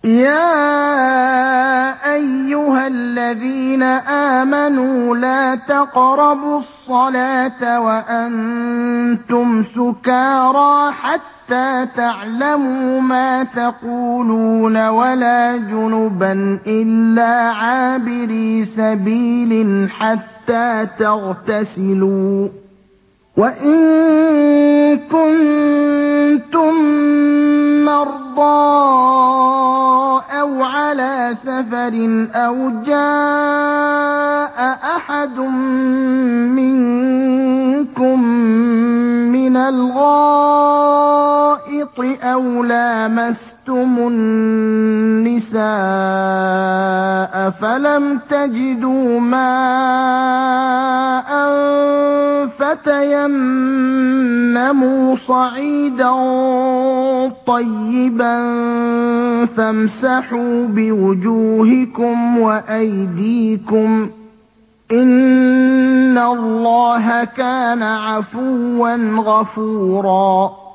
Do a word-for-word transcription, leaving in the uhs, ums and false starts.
يَا أَيُّهَا الَّذِينَ آمَنُوا لَا تَقْرَبُوا الصَّلَاةَ وَأَنتُمْ سُكَارَىٰ حَتَّىٰ تَعْلَمُوا مَا تَقُولُونَ وَلَا جُنُبًا إِلَّا عَابِرِي سَبِيلٍ حَتَّىٰ تَغْتَسِلُوا ۚ وَإِن كُنتُم مَّرْضَىٰ أَوْ عَلَىٰ سَفَرٍ أَوْ جَاءَ أَحَدٌ مِّنكُم مِّنَ الْغَائِطِ أَوْ لَامَسْتُمُ النِّسَاءَ فَلَمْ تَجِدُوا مَاءً فَتَيَمَّمُوا صَعِيدًا طَيِّبًا فَامْسَحُوا بِوُجُوهِكُمْ وَأَيْدِيكُمْ ۗ إِنَّ اللَّهَ كَانَ عَفُوًّا غَفُورًا.